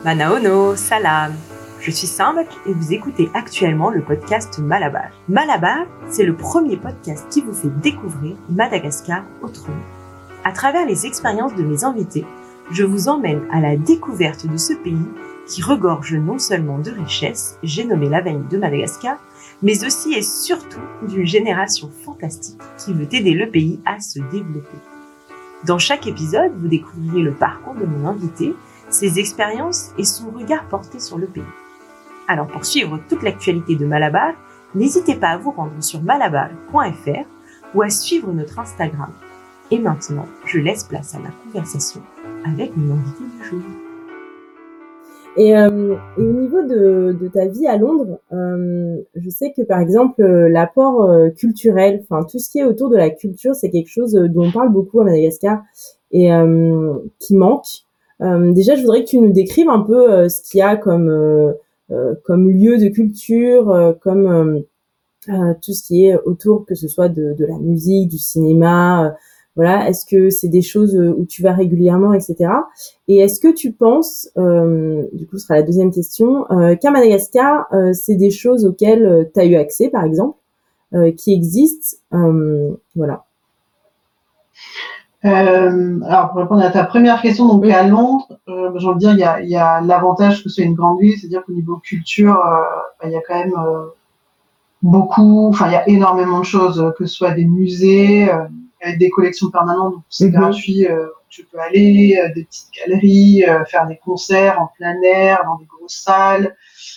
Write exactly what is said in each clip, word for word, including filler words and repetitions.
Manaono, salam. Je suis Samb et vous écoutez actuellement le podcast Malabar. Malabar, c'est le premier podcast qui vous fait découvrir Madagascar autrement. À travers les expériences de mes invités, je vous emmène à la découverte de ce pays qui regorge non seulement de richesses, j'ai nommé la veine de Madagascar, mais aussi et surtout d'une génération fantastique qui veut aider le pays à se développer. Dans chaque épisode, vous découvrirez le parcours de mon invité, ses expériences et son regard porté sur le pays. Alors pour suivre toute l'actualité de Malabar, n'hésitez pas à vous rendre sur malabar point f r ou à suivre notre Instagram. Et maintenant, je laisse place à ma conversation avec mon invité du jour. Et, euh, et au niveau de, de ta vie à Londres, euh, je sais que par exemple euh, l'apport euh, culturel, enfin tout ce qui est autour de la culture, c'est quelque chose dont on parle beaucoup à Madagascar et euh, qui manque. Euh, déjà, je voudrais que tu nous décrives un peu euh, ce qu'il y a comme euh, euh, comme lieu de culture, euh, comme euh, euh, tout ce qui est autour, que ce soit de, de la musique, du cinéma. Euh, voilà, est-ce que c'est des choses où tu vas régulièrement, et cetera. Et est-ce que tu penses, euh, du coup, ce sera la deuxième question, euh, qu'à Madagascar, euh, c'est des choses auxquelles tu as eu accès, par exemple, euh, qui existent, euh, voilà. Euh, alors, pour répondre à ta première question, donc oui. À Londres, euh, j'ai envie de dire, il y a, il y a l'avantage que ce soit une grande ville, c'est-à-dire qu'au niveau culture, euh, bah, il y a quand même euh, beaucoup, enfin, il y a énormément de choses, que ce soit des musées, euh, avec des collections permanentes, donc c'est mm-hmm. gratuit, euh, tu peux aller, euh, des petites galeries, euh, faire des concerts en plein air, dans des grosses salles,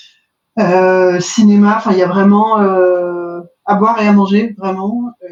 euh, cinéma, enfin, il y a vraiment euh, à boire et à manger, vraiment. Euh,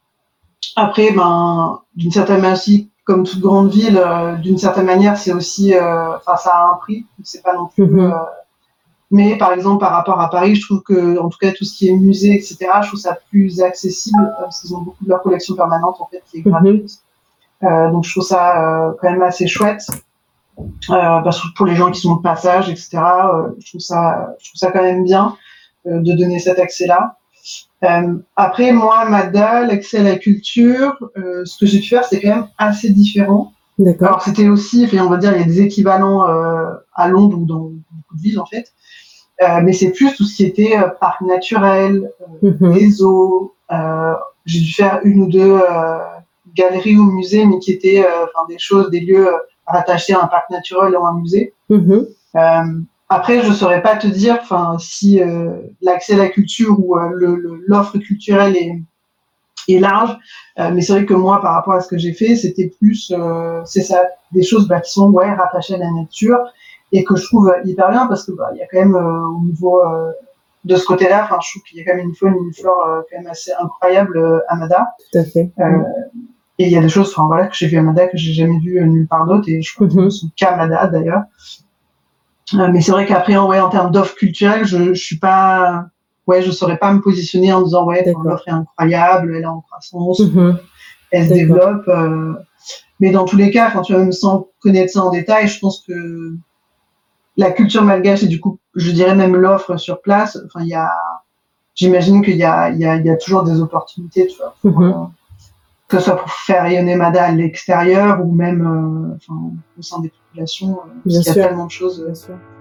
Après, ben, d'une certaine manière aussi, comme toute grande ville, euh, d'une certaine manière, c'est aussi, enfin, euh, ça a un prix. C'est pas non plus. Mm-hmm. Euh, mais par exemple, par rapport à Paris, je trouve que, en tout cas, tout ce qui est musée, et cetera, je trouve ça plus accessible euh, parce qu'ils ont beaucoup de leur collection permanente en fait qui est gratuite. Mm-hmm. Euh, donc, je trouve ça euh, quand même assez chouette. Euh, parce que pour les gens qui sont de passage, et cetera, euh, je trouve ça, je trouve ça quand même bien euh, de donner cet accès-là. Euh, après, moi, Mada, l'accès à la culture, euh, ce que j'ai pu faire, c'est quand même assez différent. D'accord. Alors, c'était aussi, enfin, on va dire, il y a des équivalents euh, à Londres ou dans beaucoup de villes, en fait. Euh, mais c'est plus tout ce qui était euh, parc naturel, euh, mm-hmm. les zoos. Euh, j'ai dû faire une ou deux euh, galeries ou musées, mais qui étaient enfin euh, des choses, des lieux euh, rattachés à un parc naturel ou à un musée. Mm-hmm. Euh, Après, je saurais pas te dire, enfin, si euh, l'accès à la culture ou euh, le, le, l'offre culturelle est, est large, euh, mais c'est vrai que moi, par rapport à ce que j'ai fait, c'était plus, euh, c'est ça, des choses bah, qui sont ouais rattachées à la nature et que je trouve hyper bien parce que bah il y a quand même euh, au niveau euh, de ce côté-là, enfin, je trouve qu'il y a quand même une faune, une flore euh, quand même assez incroyable euh, à Mada. Tout à fait. Euh, mmh. Et il y a des choses, enfin voilà, que j'ai vu à Mada que j'ai jamais vu euh, nulle part d'autre et je crois mmh. que c'est qu'à Mada d'ailleurs. Euh, mais c'est vrai qu'après, ouais, en termes d'offres culturelles, je, je suis pas, ouais, je saurais pas me positionner en disant, ouais, l'offre est incroyable, elle est en croissance, mm-hmm. elle se D'accord. développe. Euh, mais dans tous les cas, quand tu vas même sans connaître ça en détail, je pense que la culture malgache et du coup, je dirais même l'offre sur place, enfin, il y a, j'imagine qu'il y a, il y a, il y a toujours des opportunités, tu vois, pour, mm-hmm. euh, que ce soit pour faire rayonner Mada à l'extérieur ou même euh, enfin, au sein des populations, euh, parce qu'il y a tellement de choses. Bien sûr.